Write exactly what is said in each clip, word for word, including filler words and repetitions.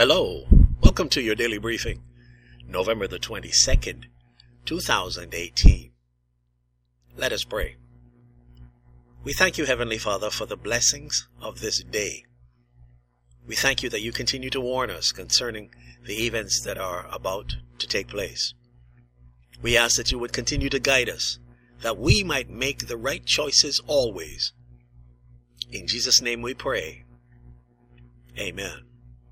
Hello, welcome to your daily briefing, November the twenty-second, two thousand eighteen. Let us pray. We thank you, Heavenly Father, for the blessings of this day. We thank you that you continue to warn us concerning the events that are about to take place. We ask that you would continue to guide us, that we might make the right choices always. In Jesus' name we pray. Amen.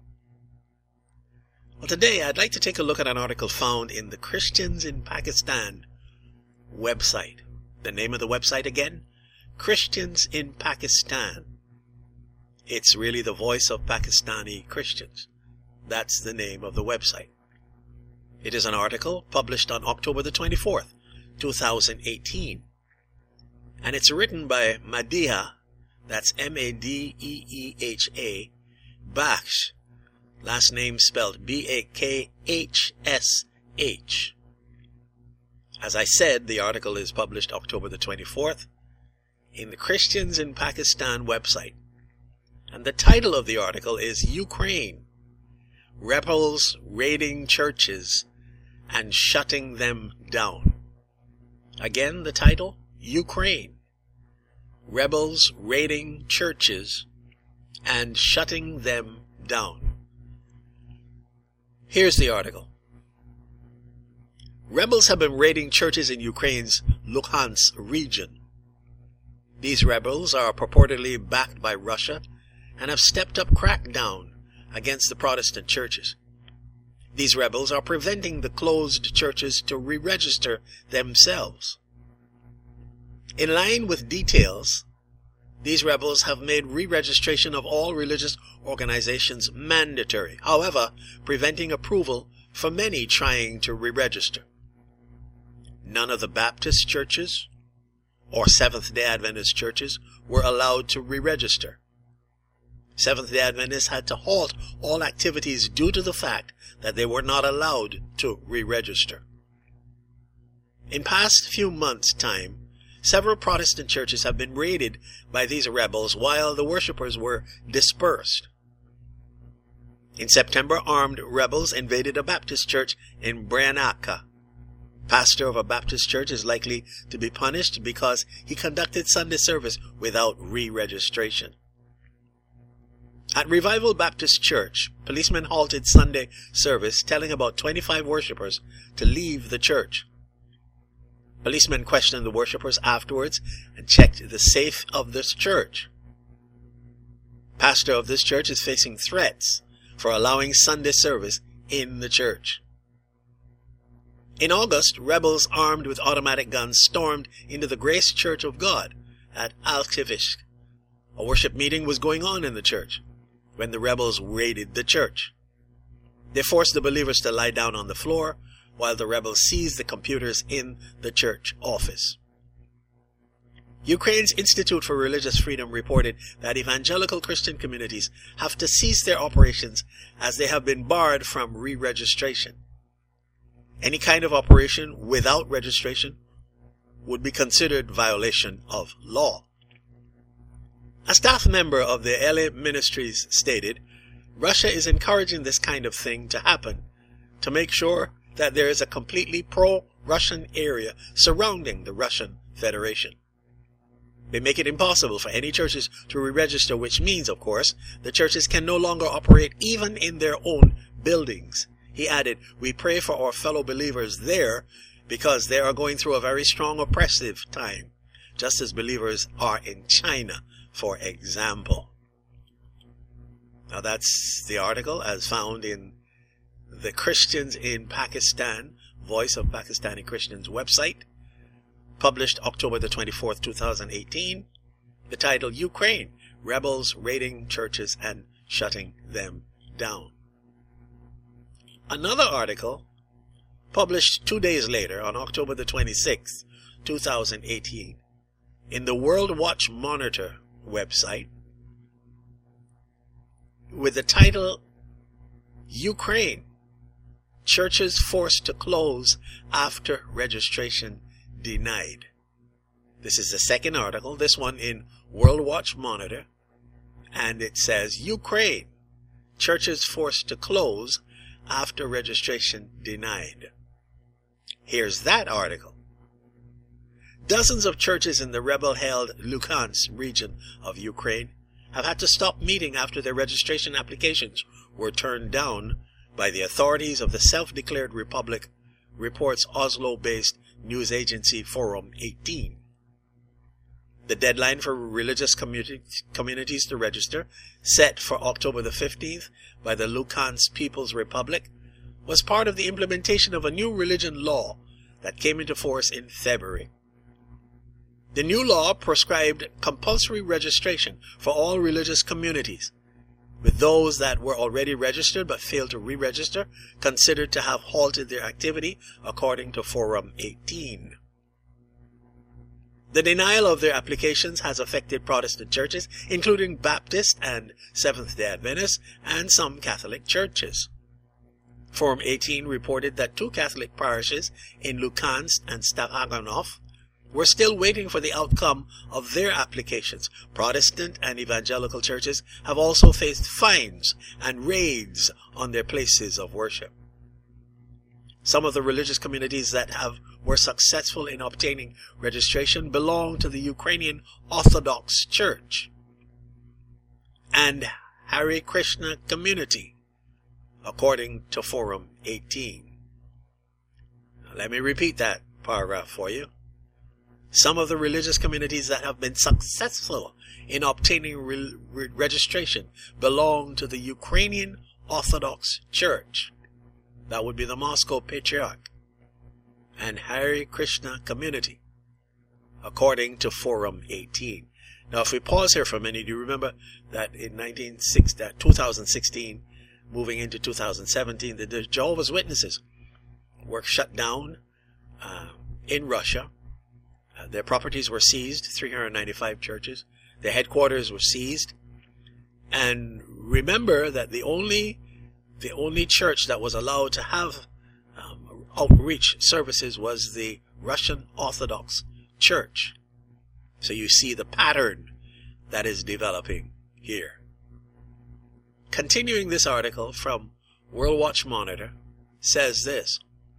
Well, today I'd like to take a look at an article found in the Christians in Pakistan website. The name of the website again? Christians in Pakistan. It's really the voice of Pakistani Christians. That's the name of the website. It is an article published on October the twenty-fourth, two thousand eighteen. And it's written by Madiha, that's M A D E E H A, Bakhsh, last name spelled B A K H S H. As I said, the article is published October the twenty-fourth in the Christians in Pakistan website. And the title of the article is Ukraine, Rebels Raiding Churches and Shutting Them Down. Again, the title, Ukraine, Rebels Raiding Churches and Shutting Them Down. Here's the article. Rebels have been raiding churches in Ukraine's Luhansk region. These rebels are purportedly backed by Russia and have stepped up crackdown against the Protestant churches. These rebels are preventing the closed churches to re-register themselves. In line with details, these rebels have made re-registration of all religious organizations mandatory, however, preventing approval for many trying to re-register. None of the Baptist churches or Seventh-day Adventist churches were allowed to re-register. Seventh-day Adventists had to halt all activities due to the fact that they were not allowed to re-register. In past few months' time, several Protestant churches have been raided by these rebels while the worshippers were dispersed. In September, armed rebels invaded a Baptist church in Bryanaka. Pastor of a Baptist church is likely to be punished because he conducted Sunday service without re-registration. At Revival Baptist Church, policemen halted Sunday service, telling about twenty-five worshipers to leave the church. Policemen questioned the worshippers afterwards and checked the safe of this church. Pastor of this church is facing threats for allowing Sunday service in the church. In August, rebels armed with automatic guns stormed into the Grace Church of God at Alkivishk. A worship meeting was going on in the church when the rebels raided the church. They forced the believers to lie down on the floor while the rebels seized the computers in the church office. Ukraine's Institute for Religious Freedom reported that evangelical Christian communities have to cease their operations as they have been barred from re-registration. Any kind of operation without registration would be considered violation of law. A staff member of the L A Ministries stated, Russia is encouraging this kind of thing to happen to make sure that there is a completely pro-Russian area surrounding the Russian Federation. They make it impossible for any churches to re-register, which means, of course, the churches can no longer operate even in their own buildings. He added, we pray for our fellow believers there because they are going through a very strong oppressive time, just as believers are in China, for example. Now that's the article as found in the Christians in Pakistan, Voice of Pakistani Christians website, published October the twenty-fourth, two thousand eighteen. The title, Ukraine, Rebels Raiding Churches and Shutting Them Down. Another article, published two days later on October the twenty-sixth, two thousand eighteen, in the World Watch Monitor website, with the title, Ukraine, Churches Forced to Close After Registration Denied. This is the second article, this one in World Watch Monitor, and it says, Ukraine, churches forced to close after registration denied. Here's that article. Dozens of churches in the rebel-held Luhansk region of Ukraine have had to stop meeting after their registration applications were turned down by the authorities of the self-declared republic, reports Oslo-based news agency Forum eighteen. The deadline for religious community, communities to register, set for October the fifteenth by the Luhansk People's Republic, was part of the implementation of a new religion law that came into force in February. The new law prescribed compulsory registration for all religious communities, with those that were already registered but failed to re-register considered to have halted their activity, according to Forum eighteen. The denial of their applications has affected Protestant churches, including Baptist and Seventh-day Adventist, and some Catholic churches. Forum eighteen reported that two Catholic parishes in Luhansk and Stavaganov were still waiting for the outcome of their applications. Protestant and evangelical churches have also faced fines and raids on their places of worship. Some of the religious communities that have were successful in obtaining registration belong to the Ukrainian Orthodox Church and Hare Krishna community, according to Forum eighteen. Now, let me repeat that paragraph for you. Some of the religious communities that have been successful in obtaining re- re- registration belong to the Ukrainian Orthodox Church. That would be the Moscow Patriarch and Hare Krishna community, according to Forum eighteen. Now, if we pause here for a minute, you remember that in nineteen sixty, two thousand sixteen, moving into two thousand seventeen, the Jehovah's Witnesses were shut down uh, in Russia. Uh, their properties were seized, three hundred ninety-five churches. Their headquarters were seized. And remember that the only the only church that was allowed to have um, outreach services was the Russian Orthodox Church. So you see the pattern that is developing here. Continuing this article from World Watch Monitor says this.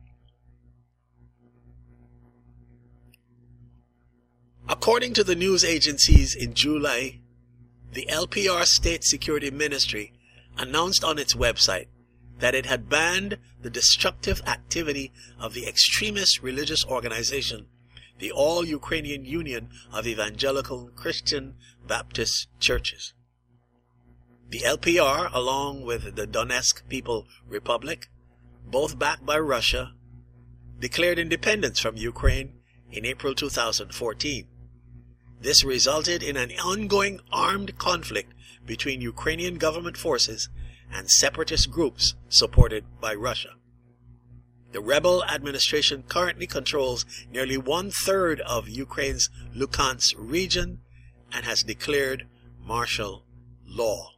According to the news agencies, in July, the L P R State Security Ministry announced on its website that it had banned the destructive activity of the extremist religious organization, the All-Ukrainian Union of Evangelical Christian Baptist Churches. The L P R, along with the Donetsk People Republic, both backed by Russia, declared independence from Ukraine in April two thousand fourteen. This resulted in an ongoing armed conflict between Ukrainian government forces and separatist groups supported by Russia. The rebel administration currently controls nearly one-third of Ukraine's Luhansk region and has declared martial law.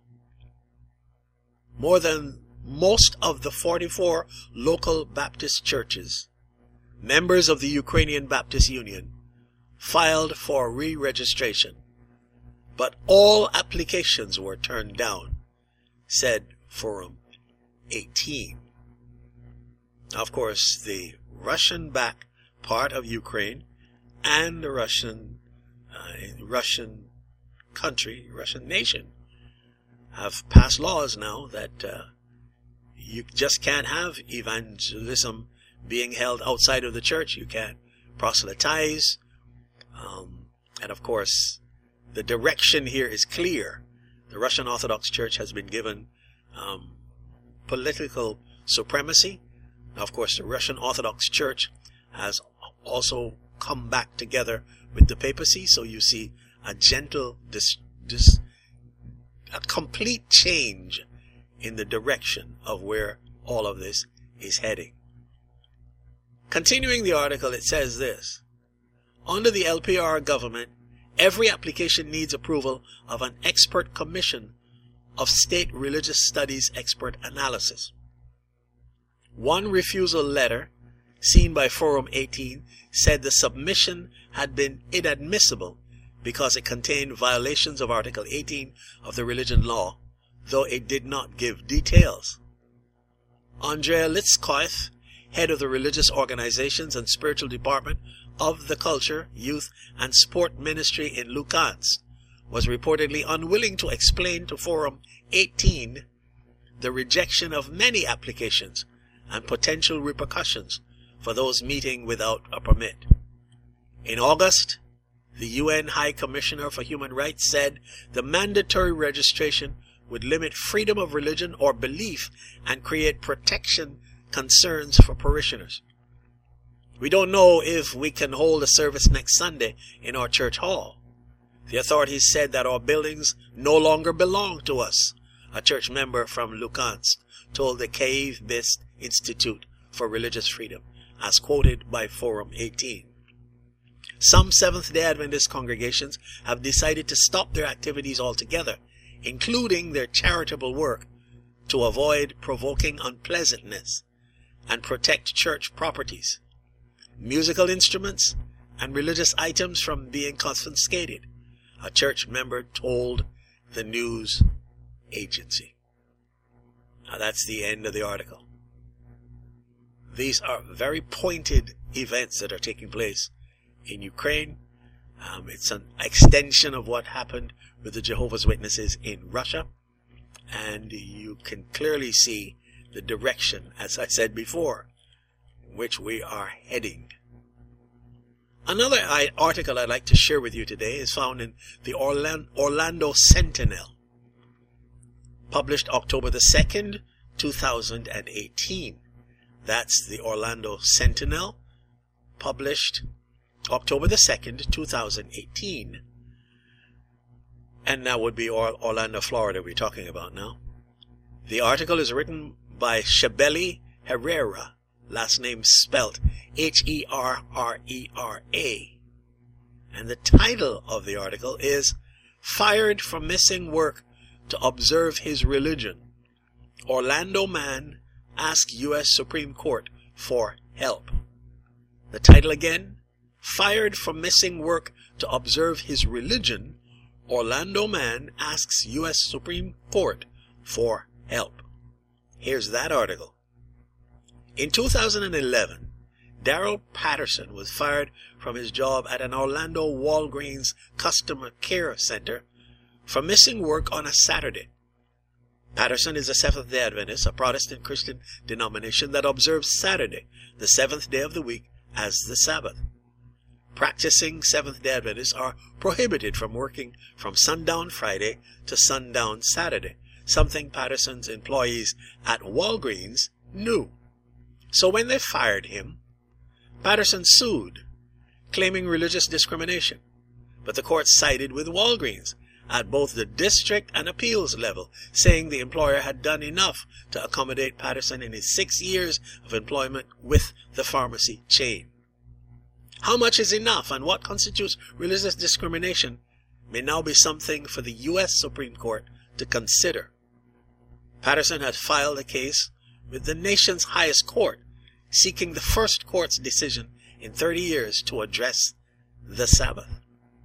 More than most of the forty-four local Baptist churches, members of the Ukrainian Baptist Union, filed for re-registration, but all applications were turned down, said Forum eighteen. Of course, the Russian-backed part of Ukraine and the Russian uh, Russian country, Russian nation, have passed laws now that uh, you just can't have evangelism being held outside of the church. You can't proselytize. Um, and of course, the direction here is clear. The Russian Orthodox Church has been given um, political supremacy. Now, of course, the Russian Orthodox Church has also come back together with the papacy. So you see a gentle, dis, dis, a complete change in the direction of where all of this is heading. Continuing the article, it says this. Under the L P R government, every application needs approval of an expert commission of state religious studies expert analysis. One refusal letter, seen by Forum eighteen, said the submission had been inadmissible because it contained violations of Article eighteen of the religion law, though it did not give details. Andrea Litzkoith, head of the Religious Organizations and Spiritual Department of the Culture, Youth, and Sport Ministry in Lukansk, was reportedly unwilling to explain to Forum eighteen the rejection of many applications and potential repercussions for those meeting without a permit. In August, the U N High Commissioner for Human Rights said the mandatory registration would limit freedom of religion or belief and create protection concerns for parishioners. We don't know if we can hold a service next Sunday in our church hall. The authorities said that our buildings no longer belong to us, a church member from Lukansk told the Kyiv Bist Institute for Religious Freedom, as quoted by Forum eighteen. Some Seventh-day Adventist congregations have decided to stop their activities altogether, including their charitable work, to avoid provoking unpleasantness and protect church properties, musical instruments, and religious items from being confiscated, a church member told the news agency. Now that's the end of the article. These are very pointed events that are taking place in Ukraine. Um, it's an extension of what happened with the Jehovah's Witnesses in Russia. And you can clearly see the direction, as I said before, in which we are heading. Another article I'd like to share with you today is found in the Orlando Sentinel, published October the second, two thousand eighteen. That's the Orlando Sentinel, published October the second, two thousand eighteen. And that would be Orlando, Florida we're talking about now. The article is written by Shabeli Herrera, last name spelt H E R R E R A. And the title of the article is Fired for Missing Work to Observe His Religion. Orlando Man Asks U S Supreme Court for Help. The title again, Fired for Missing Work to Observe His Religion, Orlando Man Asks U S Supreme Court for Help. Here's that article. In two thousand eleven, Daryl Patterson was fired from his job at an Orlando Walgreens customer care center for missing work on a Saturday. Patterson is a Seventh-day Adventist, a Protestant Christian denomination that observes Saturday, the seventh day of the week, as the Sabbath. Practicing Seventh-day Adventists are prohibited from working from sundown Friday to sundown Saturday, something Patterson's employees at Walgreens knew. So when they fired him, Patterson sued, claiming religious discrimination. But the court sided with Walgreens at both the district and appeals level, saying the employer had done enough to accommodate Patterson in his six years of employment with the pharmacy chain. How much is enough and what constitutes religious discrimination may now be something for the U S Supreme Court to consider. Patterson had filed a case with the nation's highest court, seeking the first court's decision in thirty years to address the Sabbath.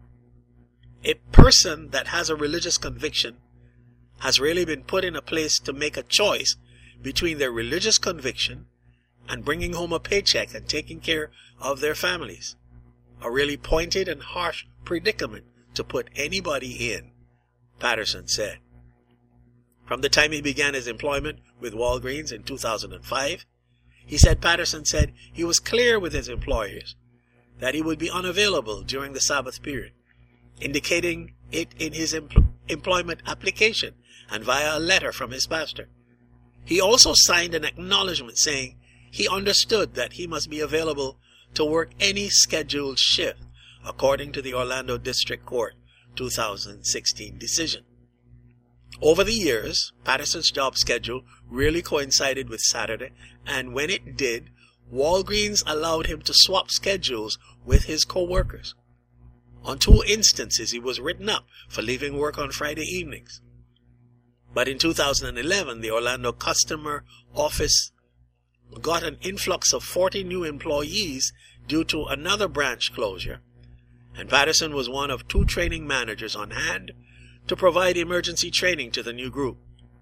A person that has a religious conviction has really been put in a place to make a choice between their religious conviction and bringing home a paycheck and taking care of their families. A really pointed and harsh predicament to put anybody in, Patterson said. From the time he began his employment with Walgreens in two thousand five, he said Patterson said he was clear with his employers that he would be unavailable during the Sabbath period, indicating it in his empl- employment application and via a letter from his pastor. He also signed an acknowledgement saying he understood that he must be available to work any scheduled shift, according to the Orlando District Court two thousand sixteen decision. Over the years, Patterson's job schedule really coincided with Saturday, and when it did, Walgreens allowed him to swap schedules with his co-workers. On two instances, he was written up for leaving work on Friday evenings. But in two thousand eleven, the Orlando Customer Office got an influx of forty new employees due to another branch closure, and Patterson was one of two training managers on hand to provide emergency training to the new group.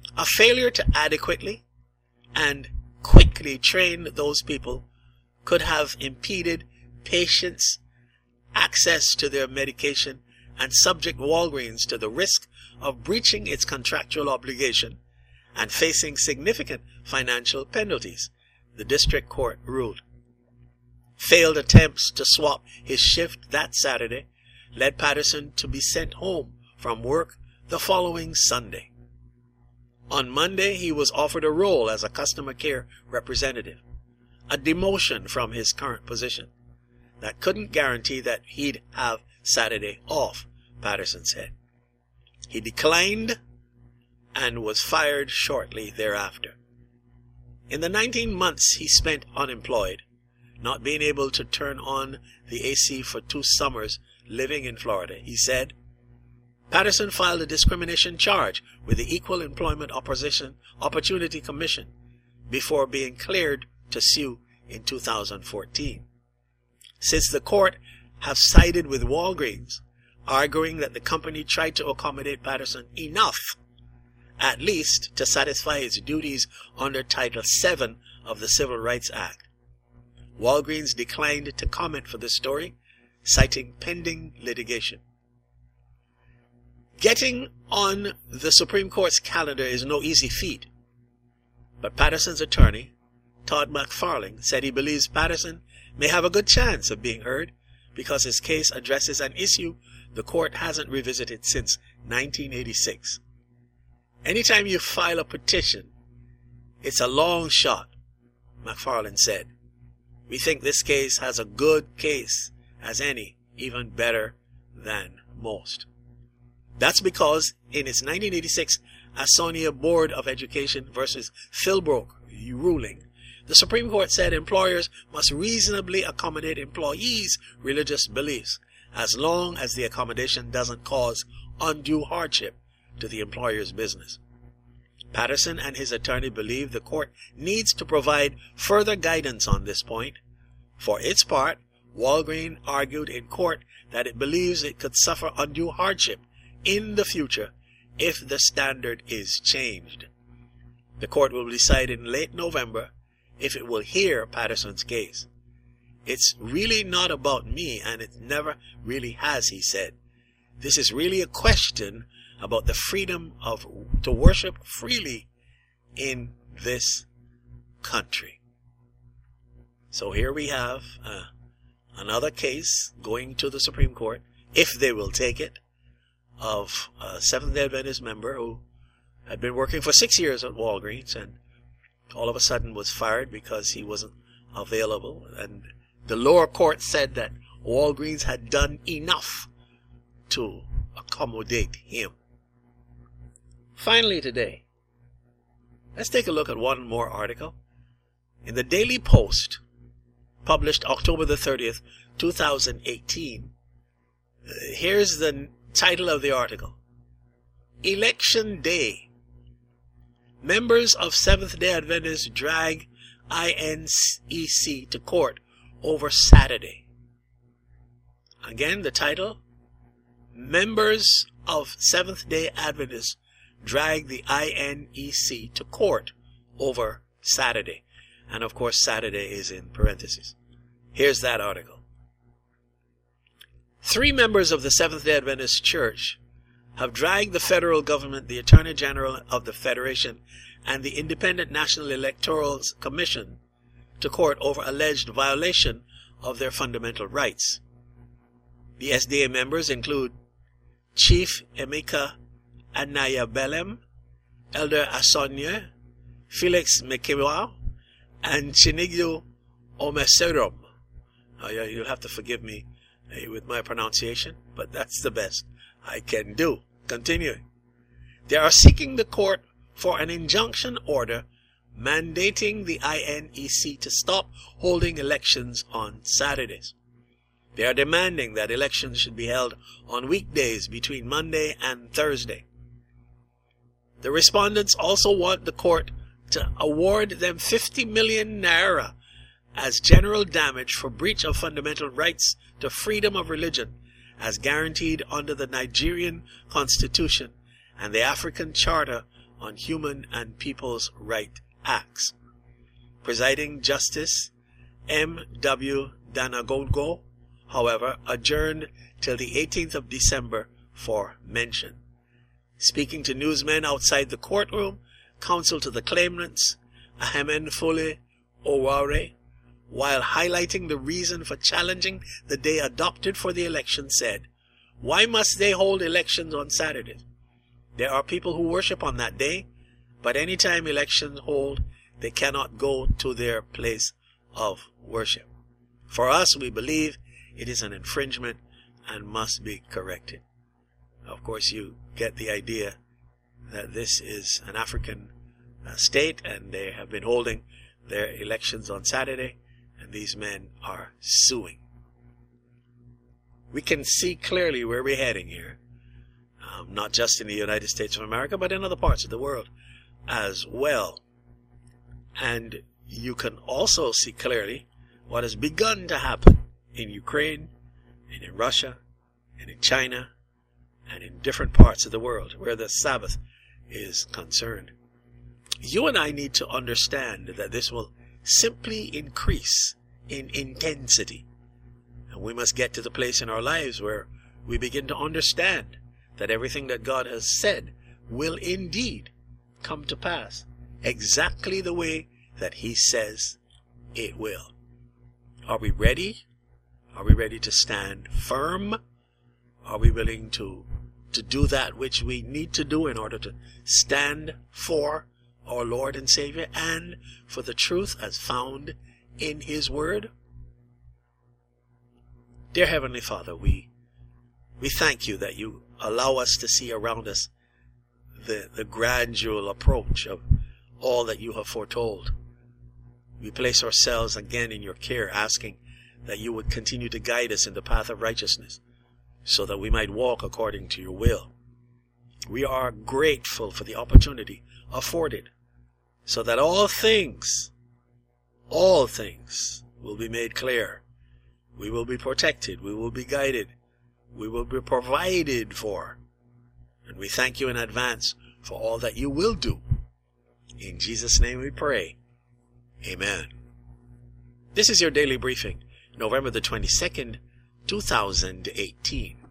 A failure to adequately and quickly train those people could have impeded patients' access to their medication and subject Walgreens to the risk of breaching its contractual obligation and facing significant financial penalties, the district court ruled. Failed attempts to swap his shift that Saturday led Patterson to be sent home from work the following Sunday. On Monday, he was offered a role as a customer care representative, a demotion from his current position that couldn't guarantee that he'd have Saturday off, Patterson said. He declined and was fired shortly thereafter. In the nineteen months he spent unemployed, not being able to turn on the A C for two summers living in Florida, he said, Patterson filed a discrimination charge with the Equal Employment Opposition Opportunity Commission before being cleared to sue in two thousand fourteen. Since the court have sided with Walgreens, arguing that the company tried to accommodate Patterson enough, at least to satisfy its duties under Title seven of the Civil Rights Act. Walgreens declined to comment for the story, citing pending litigation. Getting on the Supreme Court's calendar is no easy feat, but Patterson's attorney, Todd McFarling, said he believes Patterson may have a good chance of being heard because his case addresses an issue the court hasn't revisited since nineteen eighty-six. Anytime you file a petition, it's a long shot, McFarland said. We think this case has a good case as any, even better than most. That's because in its nineteen eighty-six Asonia Board of Education versus Philbrook ruling, the Supreme Court said employers must reasonably accommodate employees' religious beliefs as long as the accommodation doesn't cause undue hardship to the employer's business. Patterson and his attorney believe the court needs to provide further guidance on this point. For its part, Walgreens argued in court that it believes it could suffer undue hardship in the future if the standard is changed. The court will decide in late November if it will hear Patterson's case. It's really not about me, and it never really has, he said. This is really a question about the freedom of to worship freely in this country. So here we have uh, another case going to the Supreme Court, if they will take it, of a Seventh-day Adventist member who had been working for six years at Walgreens and all of a sudden was fired because he wasn't available. And the lower court said that Walgreens had done enough to accommodate him. Finally today, let's take a look at one more article. In the Daily Post, published October the thirtieth, two thousand eighteen, uh, here's the title of the article. Election Day. Members of Seventh-day Adventists drag I N E C to court over Saturday. Again, the title. Members of Seventh-day Adventists drag the I N E C to court over Saturday. And of course, Saturday is in parentheses. Here's that article. Three members of the Seventh-day Adventist Church have dragged the federal government, the Attorney General of the Federation, and the Independent National Electoral Commission to court over alleged violation of their fundamental rights. The S D A members include Chief Emeka Anayabelem, Elder Asonia, Felix Mekewa, and Chinigyo Omeserom. Oh, yeah, you'll have to forgive me uh, with my pronunciation, but that's the best I can do. Continuing. They are seeking the court for an injunction order mandating the I N E C to stop holding elections on Saturdays. They are demanding that elections should be held on weekdays between Monday and Thursday. The respondents also want the court to award them fifty million naira as general damage for breach of fundamental rights to freedom of religion as guaranteed under the Nigerian Constitution and the African Charter on Human and People's Right Acts. Presiding Justice M W Danagolgo, however, adjourned till the eighteenth of December for mention. Speaking to newsmen outside the courtroom, counsel to the claimants, Ahemfule Oware, while highlighting the reason for challenging the day adopted for the election, said, "Why must they hold elections on Saturdays? There are people who worship on that day, but any time elections hold, they cannot go to their place of worship. For us, we believe it is an infringement and must be corrected." Of course, you get the idea that this is an African uh, state, and they have been holding their elections on Saturday, and these men are suing. We can see clearly where we're heading here, um, not just in the United States of America, but in other parts of the world as well. And you can also see clearly what has begun to happen in Ukraine, and in Russia, and in China, and in different parts of the world where the Sabbath is concerned. You and I need to understand that this will simply increase in intensity. And we must get to the place in our lives where we begin to understand that everything that God has said will indeed come to pass exactly the way that He says it will. Are we ready? Are we ready to stand firm? Are we willing to, to do that which we need to do in order to stand for our Lord and Savior and for the truth as found in His Word? Dear Heavenly Father, we we thank You that You allow us to see around us the, the gradual approach of all that You have foretold. We place ourselves again in Your care, asking that You would continue to guide us in the path of righteousness, so that we might walk according to Your will. We are grateful for the opportunity afforded, so that all things, all things will be made clear. We will be protected. We will be guided. We will be provided for. And we thank You in advance for all that You will do. In Jesus' name we pray. Amen. This is your daily briefing, November the twenty-second, two thousand eighteen.